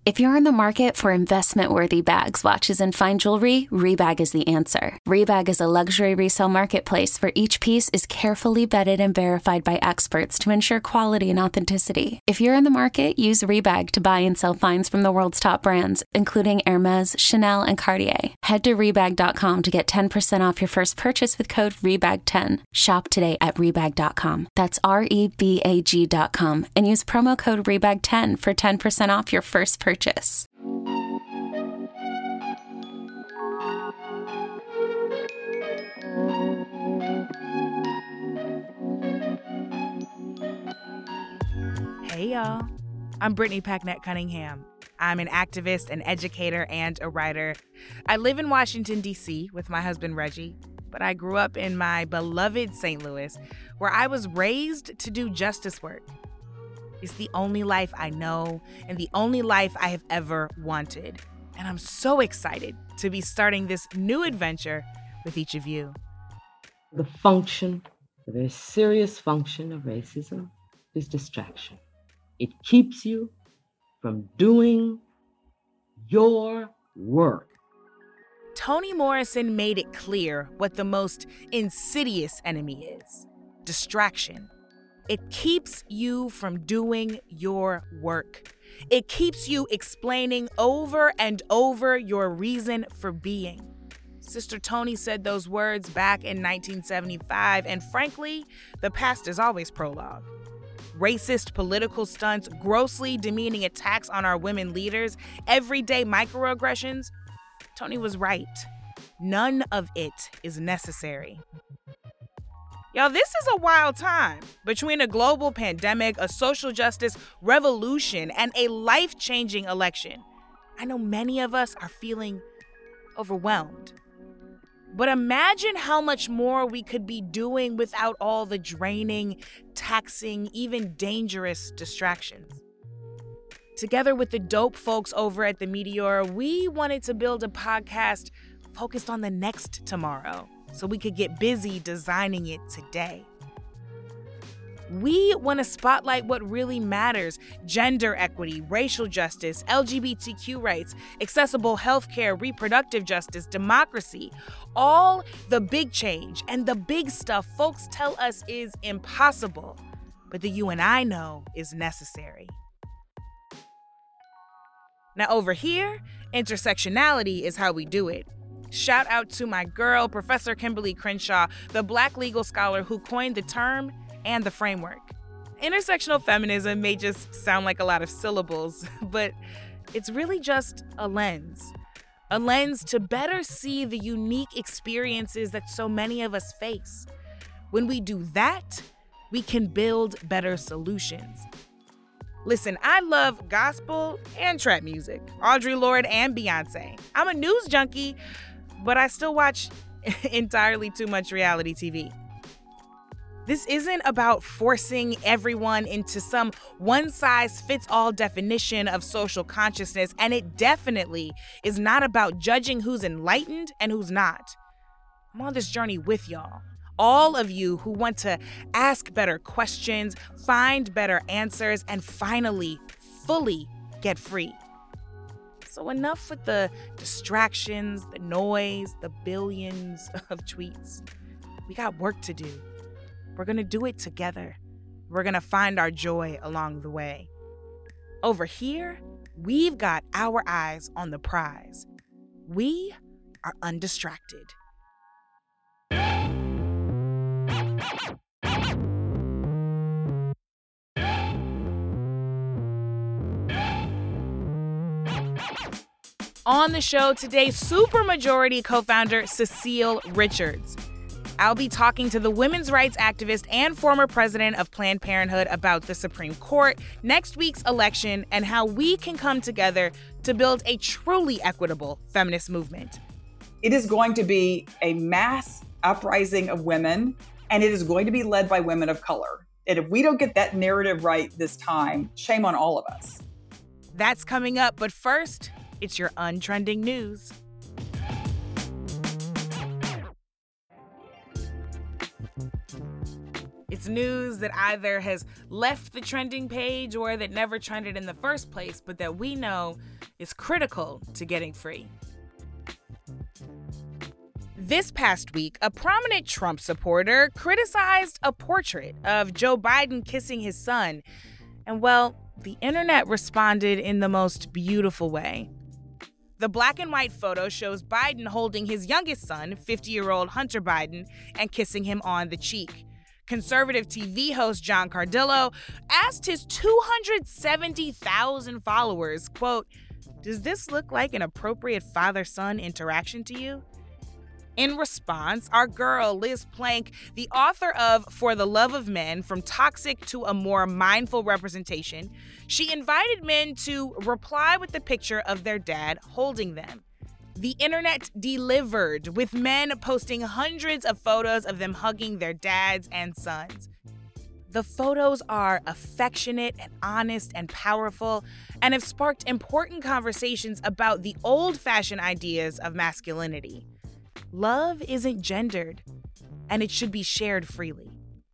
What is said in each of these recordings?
If you're in the market for investment-worthy bags, watches, and fine jewelry, Rebag is the answer. Rebag is a luxury resale marketplace where each piece is carefully vetted and verified by experts to ensure quality and authenticity. If you're in the market, use Rebag to buy and sell finds from the world's top brands, including Hermes, Chanel, and Cartier. Head to Rebag.com to get 10% off your first purchase with code REBAG10. Shop today at Rebag.com. That's REBAG.com and use promo code REBAG10 for 10% off your first purchase. Hey y'all, I'm Brittany Packnett Cunningham. I'm an activist, an educator, and a writer. I live in Washington, D.C. with my husband Reggie, but I grew up in my beloved St. Louis, where I was raised to do justice work. It's the only life I know and the only life I have ever wanted. And I'm so excited to be starting this new adventure with each of you. The very serious function of racism is distraction. It keeps you from doing your work. Toni Morrison made it clear what the most insidious enemy is: distraction. It keeps you from doing your work. It keeps you explaining over and over your reason for being. Sister Toni said those words back in 1975, and frankly, the past is always prologue. Racist political stunts, grossly demeaning attacks on our women leaders, everyday microaggressions. Toni was right. None of it is necessary. Y'all, this is a wild time. Between a global pandemic, a social justice revolution, and a life-changing election, I know many of us are feeling overwhelmed. But imagine how much more we could be doing without all the draining, taxing, even dangerous distractions. Together with the dope folks over at The Meteor, we wanted to build a podcast focused on the next tomorrow, so we could get busy designing it today. We want to spotlight what really matters: gender equity, racial justice, LGBTQ rights, accessible healthcare, reproductive justice, democracy, all the big change and the big stuff folks tell us is impossible, but that you and I know is necessary. Now over here, intersectionality is how we do it. Shout out to my girl, Professor Kimberly Crenshaw, the Black legal scholar who coined the term and the framework. Intersectional feminism may just sound like a lot of syllables, but it's really just a lens. A lens to better see the unique experiences that so many of us face. When we do that, we can build better solutions. Listen, I love gospel and trap music, Audre Lorde and Beyonce. I'm a news junkie, but I still watch entirely too much reality TV. This isn't about forcing everyone into some one-size-fits-all definition of social consciousness, and it definitely is not about judging who's enlightened and who's not. I'm on this journey with y'all. All of you who want to ask better questions, find better answers, and finally, fully get free. So enough with the distractions, the noise, the billions of tweets. We got work to do. We're gonna do it together. We're gonna find our joy along the way. Over here, we've got our eyes on the prize. We are undistracted. On the show today, Supermajority co-founder Cecile Richards. I'll be talking to the women's rights activist and former president of Planned Parenthood about the Supreme Court, next week's election, and how we can come together to build a truly equitable feminist movement. It is going to be a mass uprising of women, and it is going to be led by women of color. And if we don't get that narrative right this time, shame on all of us. That's coming up, but first, it's your untrending news. It's news that either has left the trending page or that never trended in the first place, but that we know is critical to getting free. This past week, a prominent Trump supporter criticized a portrait of Joe Biden kissing his son. And well, the internet responded in the most beautiful way. The black and white photo shows Biden holding his youngest son, 50-year-old Hunter Biden, and kissing him on the cheek. Conservative TV host John Cardillo asked his 270,000 followers, quote, "Does this look like an appropriate father-son interaction to you?" In response, our girl, Liz Plank, the author of For the Love of Men, From Toxic to a More Mindful Representation, she invited men to reply with the picture of their dad holding them. The internet delivered, with men posting hundreds of photos of them hugging their dads and sons. The photos are affectionate and honest and powerful and have sparked important conversations about the old-fashioned ideas of masculinity. Love isn't gendered, and it should be shared freely.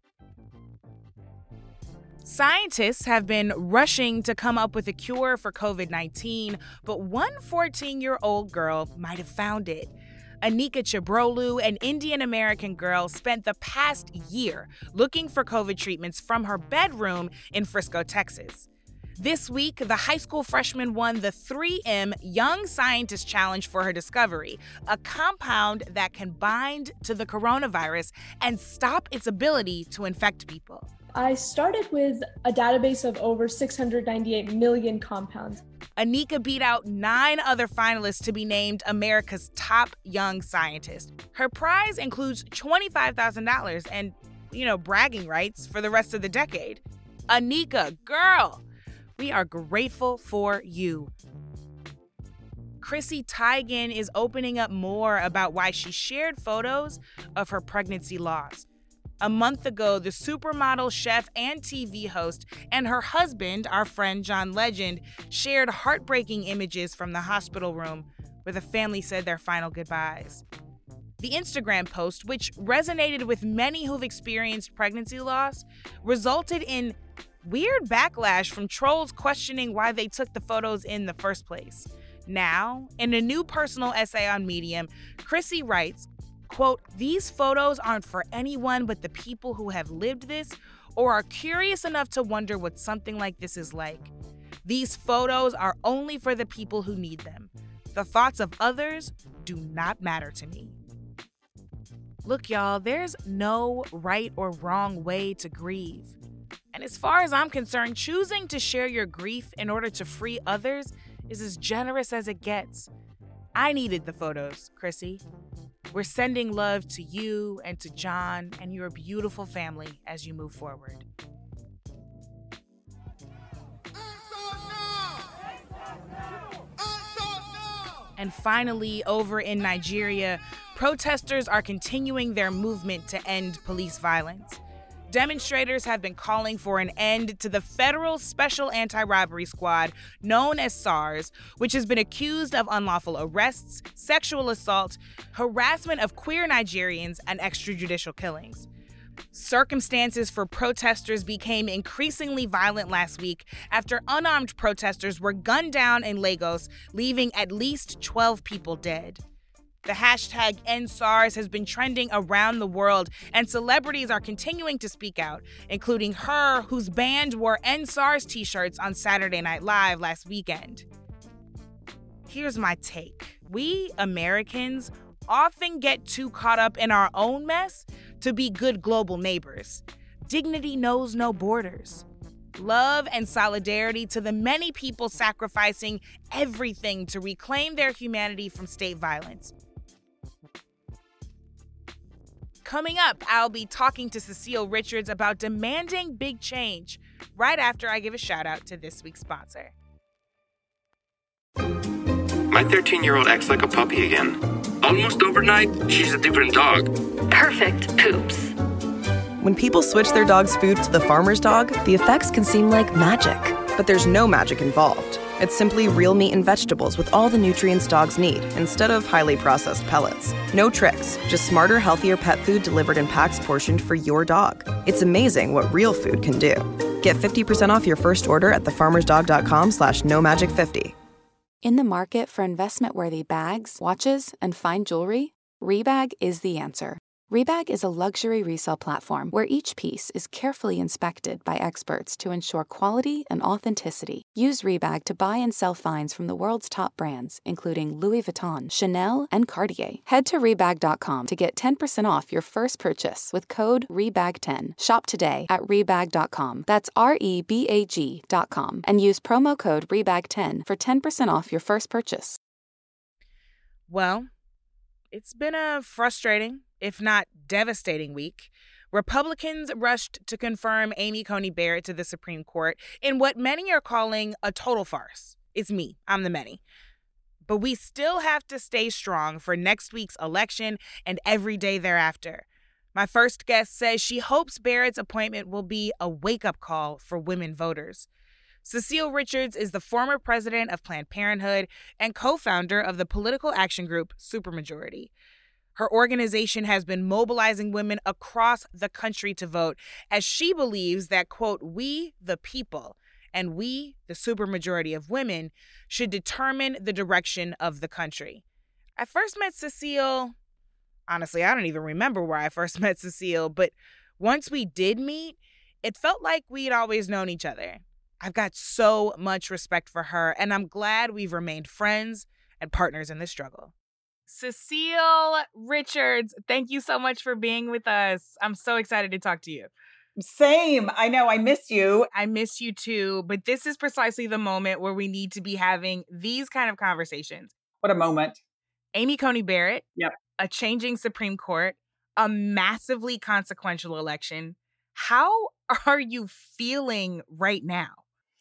Scientists have been rushing to come up with a cure for COVID-19, but one 14-year-old girl might have found it. Anika Chibrolu, an Indian-American girl, spent the past year looking for COVID treatments from her bedroom in Frisco, Texas. This week, the high school freshman won the 3M Young Scientist Challenge for her discovery, a compound that can bind to the coronavirus and stop its ability to infect people. I started with a database of over 698 million compounds. Anika beat out 9 other finalists to be named America's top young scientist. Her prize includes $25,000 and, bragging rights for the rest of the decade. Anika, girl! We are grateful for you. Chrissy Teigen is opening up more about why she shared photos of her pregnancy loss. A month ago, the supermodel, chef, and TV host and her husband, our friend John Legend, shared heartbreaking images from the hospital room where the family said their final goodbyes. The Instagram post, which resonated with many who've experienced pregnancy loss, resulted in weird backlash from trolls questioning why they took the photos in the first place. Now, in a new personal essay on Medium, Chrissy writes, quote, "These photos aren't for anyone but the people who have lived this or are curious enough to wonder what something like this is like. These photos are only for the people who need them. The thoughts of others do not matter to me." Look, y'all, there's no right or wrong way to grieve. And as far as I'm concerned, choosing to share your grief in order to free others is as generous as it gets. I needed the photos, Chrissy. We're sending love to you and to John and your beautiful family as you move forward. And finally, over in Nigeria, protesters are continuing their movement to end police violence. Demonstrators have been calling for an end to the Federal Special Anti-Robbery Squad, known as SARS, which has been accused of unlawful arrests, sexual assault, harassment of queer Nigerians, and extrajudicial killings. Circumstances for protesters became increasingly violent last week after unarmed protesters were gunned down in Lagos, leaving at least 12 people dead. The hashtag #EndSARS has been trending around the world, and celebrities are continuing to speak out, including her, whose band wore #EndSARS t-shirts on Saturday Night Live last weekend. Here's my take. We Americans often get too caught up in our own mess to be good global neighbors. Dignity knows no borders. Love and solidarity to the many people sacrificing everything to reclaim their humanity from state violence. Coming up, I'll be talking to Cecile Richards about demanding big change right after I give a shout out to this week's sponsor. My 13-year-old acts like a puppy again. Almost overnight, she's a different dog. Perfect poops. When people switch their dog's food to the farmer's dog, the effects can seem like magic. But there's no magic involved. It's simply real meat and vegetables with all the nutrients dogs need, instead of highly processed pellets. No tricks, just smarter, healthier pet food delivered in packs portioned for your dog. It's amazing what real food can do. Get 50% off your first order at thefarmersdog.com/NoMagic50. In the market for investment-worthy bags, watches, and fine jewelry, Rebag is the answer. Rebag is a luxury resale platform where each piece is carefully inspected by experts to ensure quality and authenticity. Use Rebag to buy and sell finds from the world's top brands, including Louis Vuitton, Chanel, and Cartier. Head to Rebag.com to get 10% off your first purchase with code REBAG10. Shop today at Rebag.com. That's REBAG.com. And use promo code REBAG10 for 10% off your first purchase. Well, it's been a frustrating, if not devastating week. Republicans rushed to confirm Amy Coney Barrett to the Supreme Court in what many are calling a total farce. It's me. I'm the many. But we still have to stay strong for next week's election and every day thereafter. My first guest says she hopes Barrett's appointment will be a wake-up call for women voters. Cecile Richards is the former president of Planned Parenthood and co-founder of the political action group Supermajority. Her organization has been mobilizing women across the country to vote, as she believes that, quote, we, the people, and we, the supermajority of women, should determine the direction of the country. I first met Cecile, honestly, I don't even remember where I first met Cecile, but once we did meet, it felt like we'd always known each other. I've got so much respect for her, and I'm glad we've remained friends and partners in this struggle. Cecile Richards, thank you so much for being with us. I'm so excited to talk to you. Same. I know. I miss you. I miss you too, but this is precisely the moment where we need to be having these kind of conversations. What a moment. Amy Coney Barrett. Yep. A changing Supreme Court, a massively consequential election. How are you feeling right now?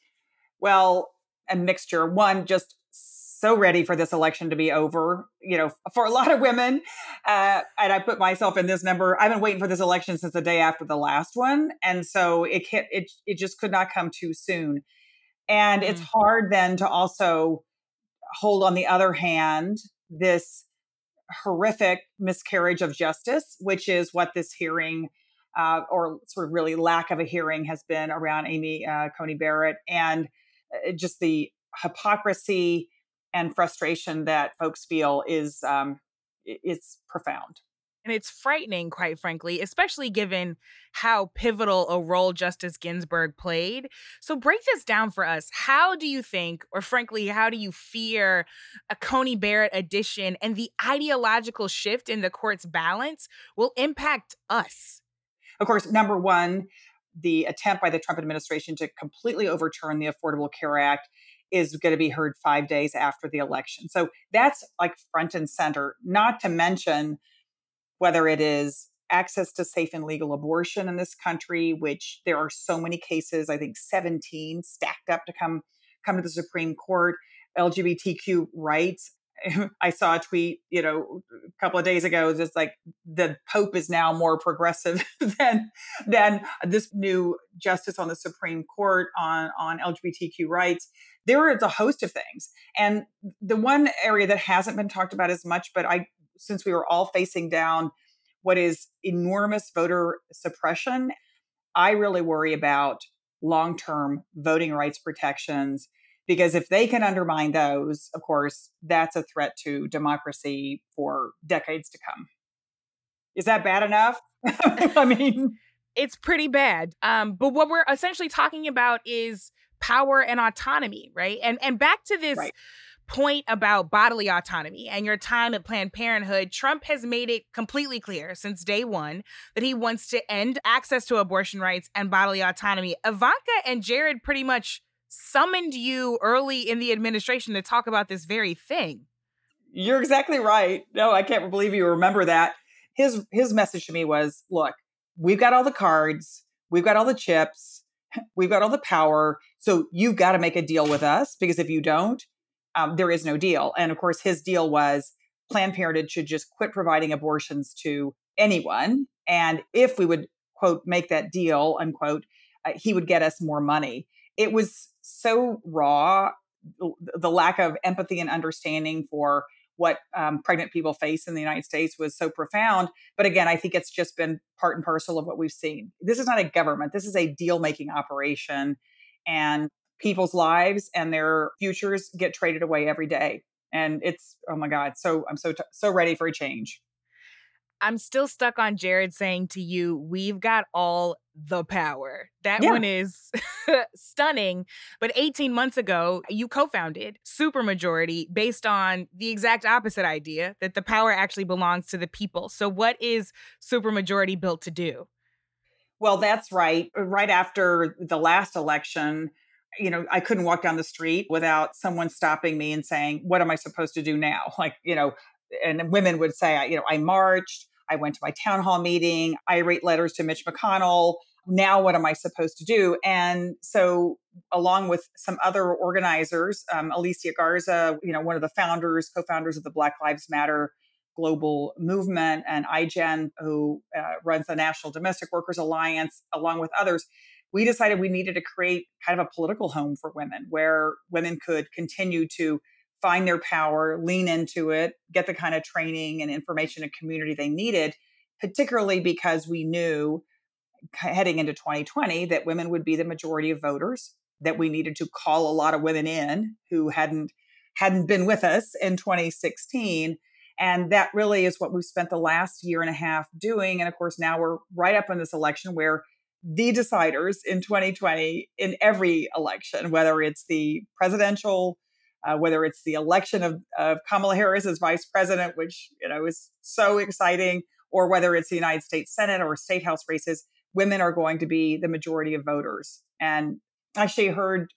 Well, a mixture. One, just so ready for this election to be over, for a lot of women. And I put myself in this number. I've been waiting for this election since the day after the last one. And so it just could not come too soon. And it's hard then to also hold, on the other hand, this horrific miscarriage of justice, which is what this hearing or sort of really lack of a hearing has been around Amy Coney Barrett, and just the hypocrisy and frustration that folks feel is profound. And it's frightening, quite frankly, especially given how pivotal a role Justice Ginsburg played. So break this down for us. How do you think, or frankly, how do you fear a Coney Barrett addition and the ideological shift in the court's balance will impact us? Of course, number one, the attempt by the Trump administration to completely overturn the Affordable Care Act is going to be heard 5 days after the election. So that's like front and center, not to mention whether it is access to safe and legal abortion in this country, which there are so many cases, I think 17 stacked up to come to the Supreme Court, LGBTQ rights. I saw a tweet, a couple of days ago, just like the Pope is now more progressive than this new justice on the Supreme Court on LGBTQ rights. There is a host of things. And the one area that hasn't been talked about as much, but since we were all facing down what is enormous voter suppression, I really worry about long-term voting rights protections. Because if they can undermine those, of course, that's a threat to democracy for decades to come. Is that bad enough? I mean, it's pretty bad. But what we're essentially talking about is power and autonomy, right? And back to this point about bodily autonomy and your time at Planned Parenthood, Trump has made it completely clear since day one that he wants to end access to abortion rights and bodily autonomy. Ivanka and Jared pretty much summoned you early in the administration to talk about this very thing. You're exactly right. No, I can't believe you remember that. His message to me was, look, we've got all the cards, we've got all the chips, we've got all the power. So you've got to make a deal with us, because if you don't, there is no deal. And of course, his deal was Planned Parenthood should just quit providing abortions to anyone. And if we would, quote, make that deal, unquote, he would get us more money. It was so raw the lack of empathy and understanding for what pregnant people face in the United States was so profound. But again, I think it's just been part and parcel of what we've seen. This is not a government. This is a deal-making operation. And people's lives and their futures get traded away every day. And it's, oh my God, I'm so ready for a change. I'm still stuck on Jared saying to you, we've got all the power. That one is stunning. But 18 months ago, you co-founded Supermajority based on the exact opposite idea, that the power actually belongs to the people. So what is Supermajority built to do? Well, that's right. Right after the last election, I couldn't walk down the street without someone stopping me and saying, what am I supposed to do now? And women would say, I marched, I went to my town hall meeting, I write letters to Mitch McConnell. Now, what am I supposed to do? And so along with some other organizers, Alicia Garza, one of the co-founders of the Black Lives Matter global movement, and iGen, who runs the National Domestic Workers Alliance, along with others, we decided we needed to create kind of a political home for women where women could continue to find their power, lean into it, get the kind of training and information and community they needed, particularly because we knew heading into 2020 that women would be the majority of voters, that we needed to call a lot of women in who hadn't been with us in 2016. And that really is what we've spent the last year and a half doing. And of course, now we're right up in this election where the deciders in 2020 in every election, whether it's the presidential, whether it's the election of Kamala Harris as vice president, which is so exciting, or whether it's the United States Senate or state house races, women are going to be the majority of voters. And actually heard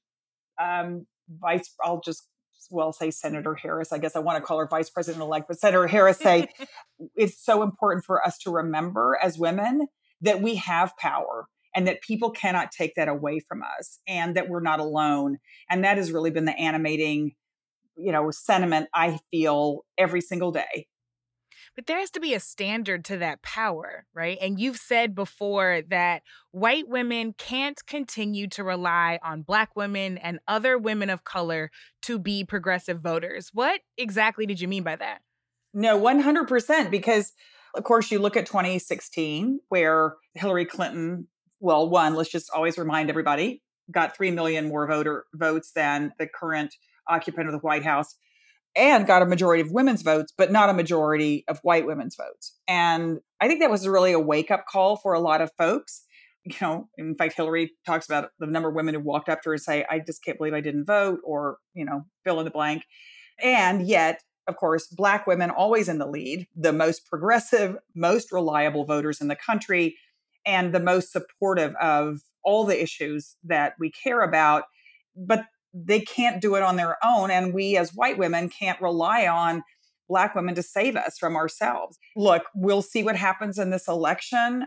say Senator Harris. I guess I want to call her Vice President-elect, but Senator Harris say it's so important for us to remember as women that we have power and that people cannot take that away from us and that we're not alone. And that has really been the animating, sentiment I feel every single day. But there has to be a standard to that power, right? And you've said before that white women can't continue to rely on Black women and other women of color to be progressive voters. What exactly did you mean by that? No, 100%. Because, of course, you look at 2016, where Hillary Clinton, let's just always remind everybody, got 3 million more votes than the current occupant of the White House, and got a majority of women's votes, but not a majority of white women's votes. And I think that was really a wake-up call for a lot of folks. In fact, Hillary talks about the number of women who walked up to her and say, I just can't believe I didn't vote, or, fill in the blank. And yet, of course, Black women always in the lead, the most progressive, most reliable voters in the country, and the most supportive of all the issues that we care about. But they can't do it on their own. And we as white women can't rely on Black women to save us from ourselves. Look, we'll see what happens in this election.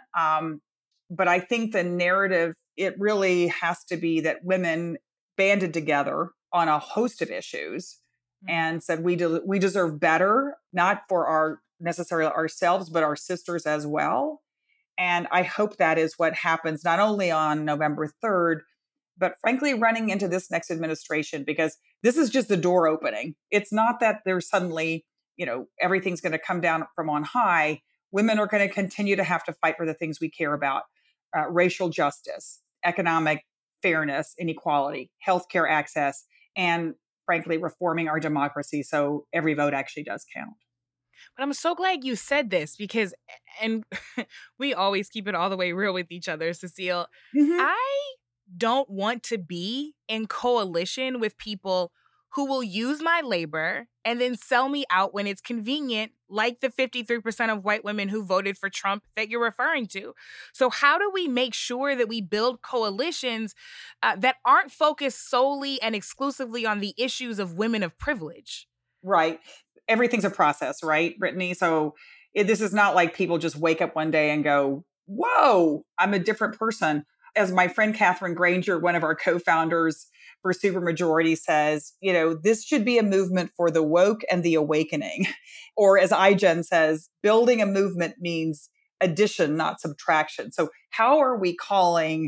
But I think the narrative, it really has to be that women banded together on a host of issues and said, we deserve better, not for necessarily ourselves, but our sisters as well. And I hope that is what happens not only on November 3rd, but frankly, running into this next administration, because this is just the door opening. It's not that there's suddenly, everything's going to come down from on high. Women are going to continue to have to fight for the things we care about: racial justice, economic fairness, inequality, healthcare access, and frankly, reforming our democracy so every vote actually does count. But I'm so glad you said this because, and we always keep it all the way real with each other, Cecile. Mm-hmm. I don't want to be in coalition with people who will use my labor and then sell me out when it's convenient, like the 53% of white women who voted for Trump that you're referring to. So how do we make sure that we build coalitions that aren't focused solely and exclusively on the issues of women of privilege? Right. Everything's a process, right, Brittany? So this is not like people just wake up one day and go, whoa, I'm a different person. As my friend Catherine Granger, one of our co-founders for Supermajority, says, this should be a movement for the woke and the awakening. Or as iGen says, building a movement means addition, not subtraction. So how are we calling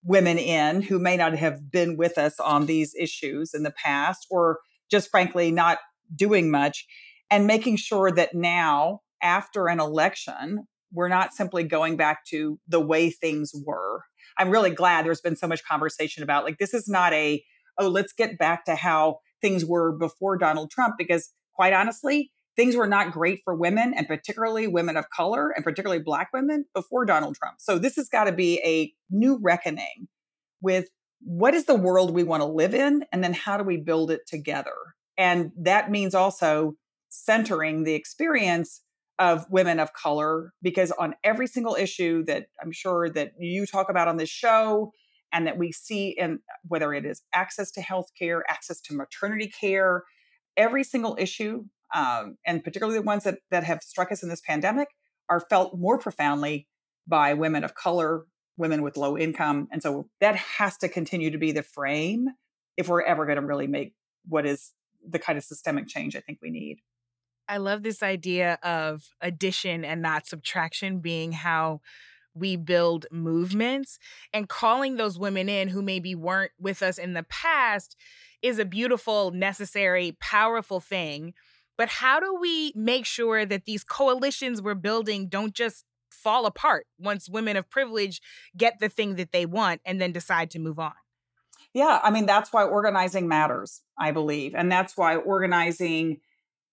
women in who may not have been with us on these issues in the past, or just frankly not doing much, and making sure that now, after an election, we're not simply going back to the way things were. I'm really glad there's been so much conversation about, like, this is not let's get back to how things were before Donald Trump, because quite honestly, things were not great for women, and particularly women of color, and particularly Black women before Donald Trump. So this has got to be a new reckoning with what is the world we want to live in, and then how do we build it together? And that means also centering the experience of women of color, because on every single issue that I'm sure that you talk about on this show, and that we see in whether it is access to healthcare, access to maternity care, every single issue, and particularly the ones that have struck us in this pandemic, are felt more profoundly by women of color, women with low income. And so that has to continue to be the frame if we're ever going to really make what is the kind of systemic change I think we need. I love this idea of addition and not subtraction being how we build movements, and calling those women in who maybe weren't with us in the past is a beautiful, necessary, powerful thing. But how do we make sure that these coalitions we're building don't just fall apart once women of privilege get the thing that they want and then decide to move on? Yeah, I mean, that's why organizing matters, I believe. And that's why organizing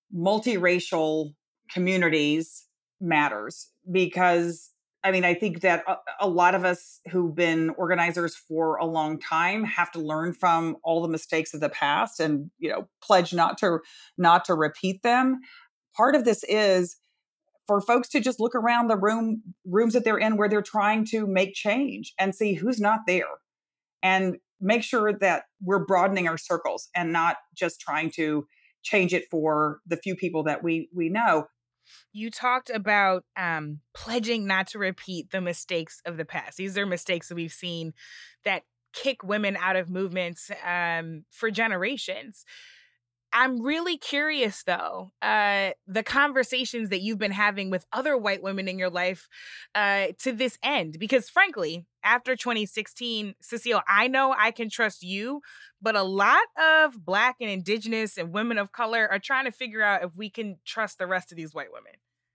multiracial communities matters, because I mean, I think that a lot of us who've been organizers for a long time have to learn from all the mistakes of the past, and, pledge not to repeat them. Part of this is for folks to just look around the rooms that they're in where they're trying to make change, and see who's not there, and make sure that we're broadening our circles and not just trying to change it for the few people that we know. You talked about pledging not to repeat the mistakes of the past. These are mistakes that we've seen that kick women out of movements for generations. I'm really curious, though, the conversations that you've been having with other white women in your life to this end. Because frankly, after 2016, Cecile, I know I can trust you, but a lot of Black and Indigenous and women of color are trying to figure out if we can trust the rest of these white women.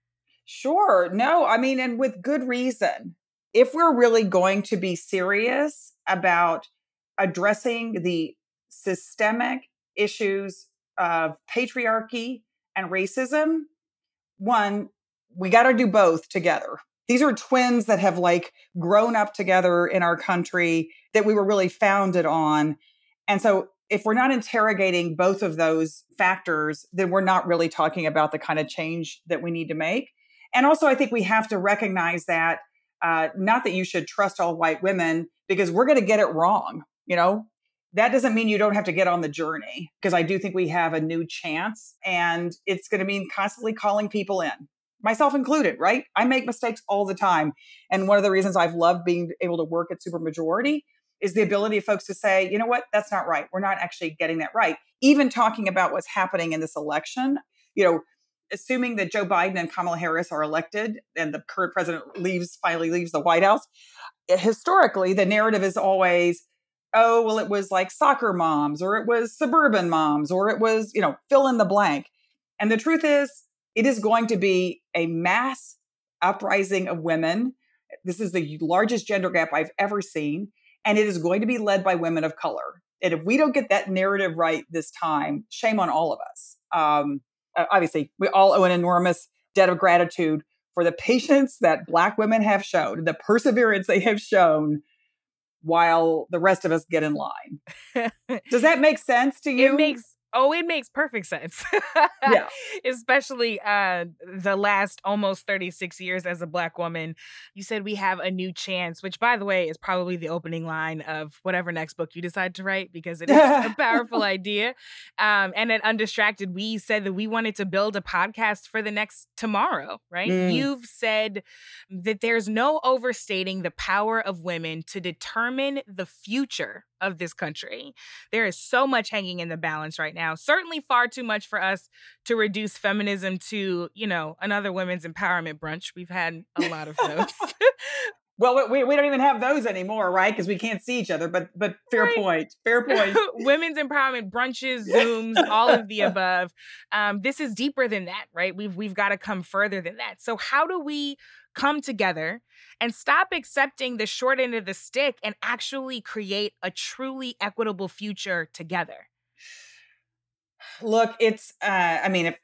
Sure. No, I mean, and with good reason. If we're really going to be serious about addressing the systemic issues of patriarchy and racism, one, we got to do both together. These are twins that have grown up together in our country that we were really founded on. And so if we're not interrogating both of those factors, then we're not really talking about the kind of change that we need to make. And also, I think we have to recognize that, not that you should trust all white women, because we're going to get it wrong. That doesn't mean you don't have to get on the journey, because I do think we have a new chance, and it's going to mean constantly calling people in, myself included, right? I make mistakes all the time. And one of the reasons I've loved being able to work at Supermajority is the ability of folks to say, you know what, that's not right. We're not actually getting that right. Even talking about what's happening in this election, assuming that Joe Biden and Kamala Harris are elected and the current president finally leaves the White House, historically, the narrative is always, oh, well, it was like soccer moms, or it was suburban moms, or it was, fill in the blank. And the truth is, it is going to be a mass uprising of women. This is the largest gender gap I've ever seen. And it is going to be led by women of color. And if we don't get that narrative right this time, shame on all of us. Obviously, we all owe an enormous debt of gratitude for the patience that Black women have shown, the perseverance they have shown, while the rest of us get in line. Does that make sense to you? It makes perfect sense. Yeah. Especially the last almost 36 years as a Black woman. You said we have a new chance, which, by the way, is probably the opening line of whatever next book you decide to write, because it is a powerful idea. And at Undistracted, we said that we wanted to build a podcast for the next tomorrow, right? You've said that there's no overstating the power of women to determine the future of this country. There is so much hanging in the balance right now. Certainly far too much for us to reduce feminism to, another women's empowerment brunch. We've had a lot of those. Well, we don't even have those anymore, right? Because we can't see each other. But fair point. Fair point. Women's empowerment brunches, Zooms, all of the above. This is deeper than that, right? We've got to come further than that. So how do we come together and stop accepting the short end of the stick and actually create a truly equitable future together? Look, it's, I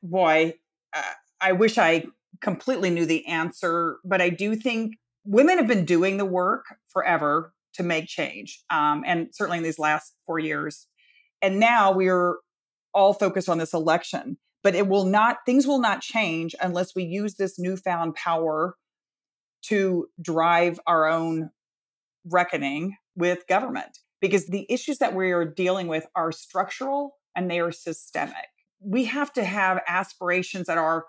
wish I completely knew the answer, but I do think women have been doing the work forever to make change. And certainly in these last 4 years. And now we're all focused on this election, but things will not change unless we use this newfound power to drive our own reckoning with government, because the issues that we are dealing with are structural and they are systemic. We have to have aspirations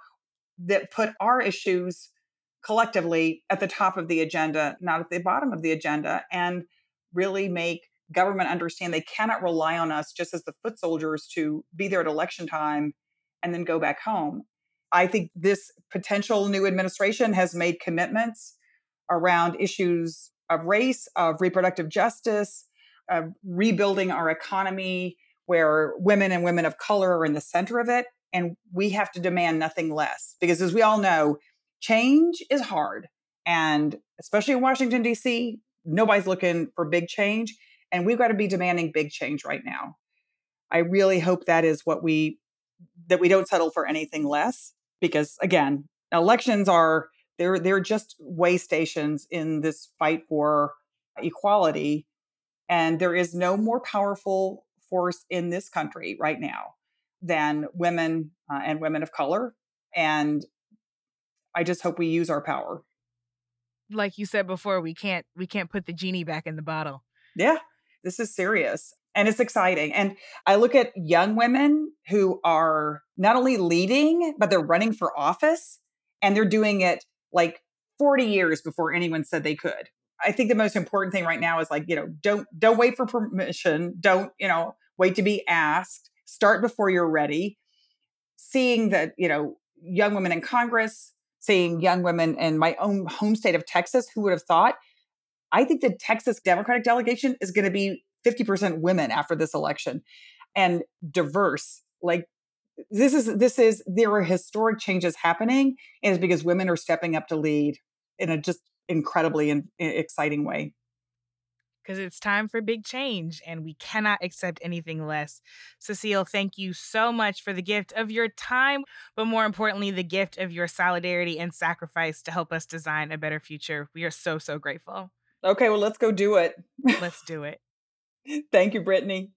that put our issues collectively at the top of the agenda, not at the bottom of the agenda, and really make government understand they cannot rely on us just as the foot soldiers to be there at election time and then go back home. I think this potential new administration has made commitments around issues of race, of reproductive justice, of rebuilding our economy, where women and women of color are in the center of it. And we have to demand nothing less, because as we all know, change is hard. And especially in Washington, D.C., nobody's looking for big change. And we've got to be demanding big change right now. I really hope that is that we don't settle for anything less, because again, elections they're just way stations in this fight for equality. And there is no more powerful force in this country right now than women and women of color. And I just hope we use our power. Like you said before, we can't put the genie back in the bottle. Yeah, this is serious and it's exciting. And I look at young women who are not only leading, but they're running for office, and they're doing it like 40 years before anyone said they could. I think the most important thing right now is don't wait for permission. Don't, wait to be asked. Start before you're ready. Seeing that, young women in Congress, seeing young women in my own home state of Texas, who would have thought? I think the Texas Democratic delegation is going to be 50% women after this election, and diverse. Like there are historic changes happening, and it's because women are stepping up to lead in a just incredibly exciting way. Because it's time for big change, and we cannot accept anything less. Cecile, thank you so much for the gift of your time, but more importantly, the gift of your solidarity and sacrifice to help us design a better future. We are so, so grateful. Okay, well, let's go do it. Let's do it. Thank you, Brittany.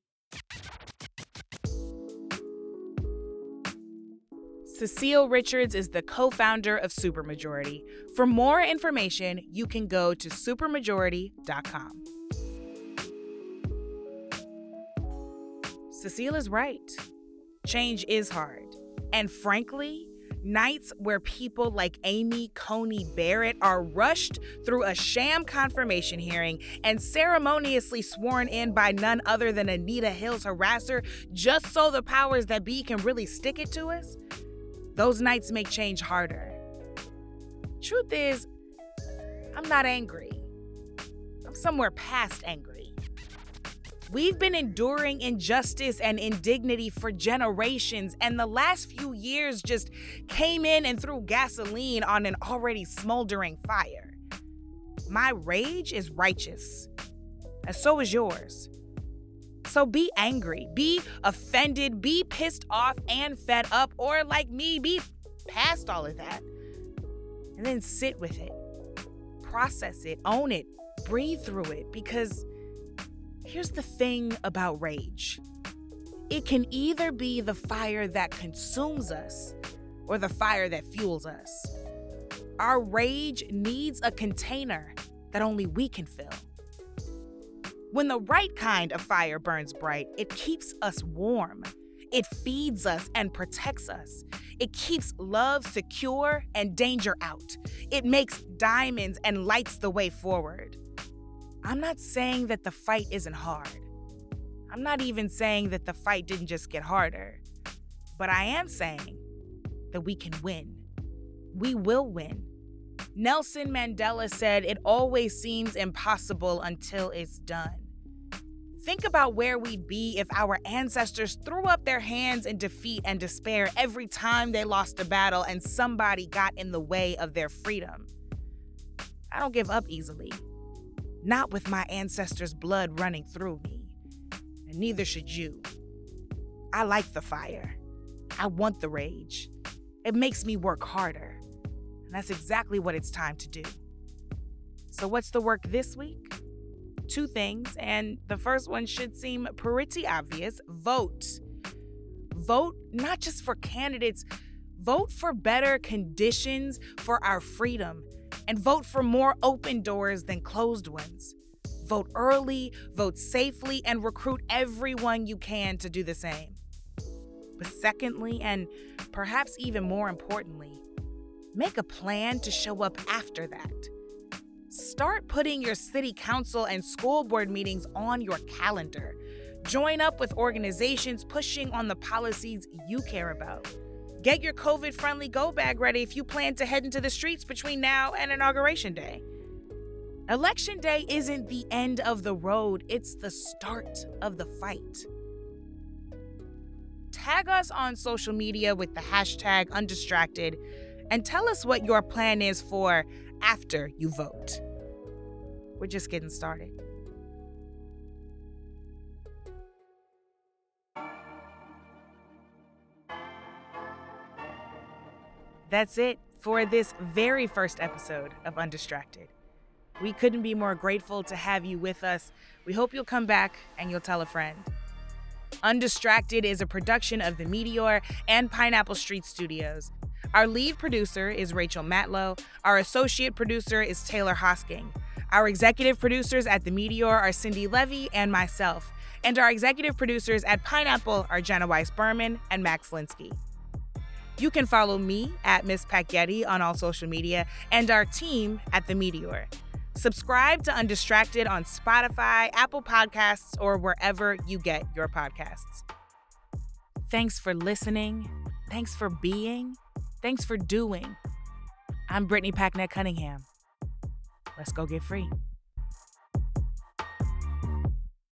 Cecile Richards is the co-founder of Supermajority. For more information, you can go to supermajority.com. Cecile is right. Change is hard. And frankly, nights where people like Amy Coney Barrett are rushed through a sham confirmation hearing and ceremoniously sworn in by none other than Anita Hill's harasser just so the powers that be can really stick it to us, those nights make change harder. Truth is, I'm not angry. I'm somewhere past angry. We've been enduring injustice and indignity for generations, and the last few years just came in and threw gasoline on an already smoldering fire. My rage is righteous, and so is yours. So be angry, be offended, be pissed off and fed up, or like me, be past all of that. And then sit with it, process it, own it, breathe through it, because here's the thing about rage. It can either be the fire that consumes us or the fire that fuels us. Our rage needs a container that only we can fill. When the right kind of fire burns bright, it keeps us warm. It feeds us and protects us. It keeps love secure and danger out. It makes diamonds and lights the way forward. I'm not saying that the fight isn't hard. I'm not even saying that the fight didn't just get harder. But I am saying that we can win. We will win. Nelson Mandela said, "It always seems impossible until it's done." Think about where we'd be if our ancestors threw up their hands in defeat and despair every time they lost a battle and somebody got in the way of their freedom. I don't give up easily. Not with my ancestors' blood running through me. And neither should you. I like the fire. I want the rage. It makes me work harder. And that's exactly what it's time to do. So what's the work this week? 2 things, and the first one should seem pretty obvious. Vote. Vote not just for candidates, vote for better conditions for our freedom, and vote for more open doors than closed ones. Vote early, vote safely, and recruit everyone you can to do the same. But secondly, and perhaps even more importantly, make a plan to show up after that. Start putting your city council and school board meetings on your calendar. Join up with organizations pushing on the policies you care about. Get your COVID-friendly go bag ready if you plan to head into the streets between now and Inauguration Day. Election Day isn't the end of the road, it's the start of the fight. Tag us on social media with the hashtag Undistracted and tell us what your plan is for after you vote. We're just getting started. That's it for this very first episode of Undistracted. We couldn't be more grateful to have you with us. We hope you'll come back and you'll tell a friend. Undistracted is a production of The Meteor and Pineapple Street Studios. Our lead producer is Rachel Matlow. Our associate producer is Taylor Hosking. Our executive producers at The Meteor are Cindy Levy and myself. And our executive producers at Pineapple are Jenna Weiss-Berman and Max Linsky. You can follow me at Miss Packyetti on all social media and our team at The Meteor. Subscribe to Undistracted on Spotify, Apple Podcasts, or wherever you get your podcasts. Thanks for listening. Thanks for being. Thanks for doing. I'm Brittany Packnett Cunningham. Let's go get free.